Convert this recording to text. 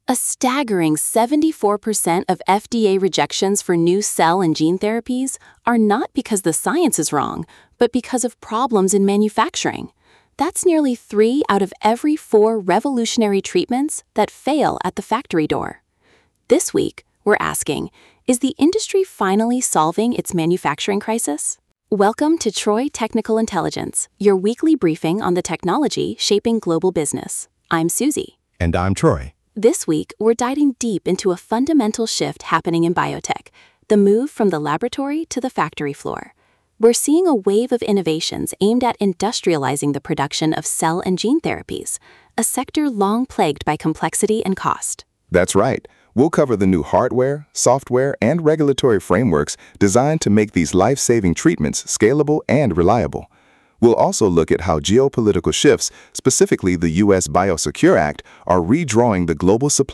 A staggering 74% of FDA rejections for new cell and gene therapies are not because the science is wrong, but because of problems in manufacturing. That's nearly 3 out of every 4 revolutionary treatments that fail at the factory door. This week, we're asking, is the industry finally solving its manufacturing crisis? Welcome to Troy Technical Intelligence, your weekly briefing on the technology shaping global business. I'm Susie. And I'm Troy. This week, we're diving deep into a fundamental shift happening in biotech, the move from the laboratory to the factory floor. We're seeing a wave of innovations aimed at industrializing the production of cell and gene therapies, a sector long plagued by complexity and cost. That's right. We'll cover the new hardware, software, and regulatory frameworks designed to make these life-saving treatments scalable and reliable. We'll also look at how geopolitical shifts, specifically the U.S. Biosecure Act, are redrawing the global supply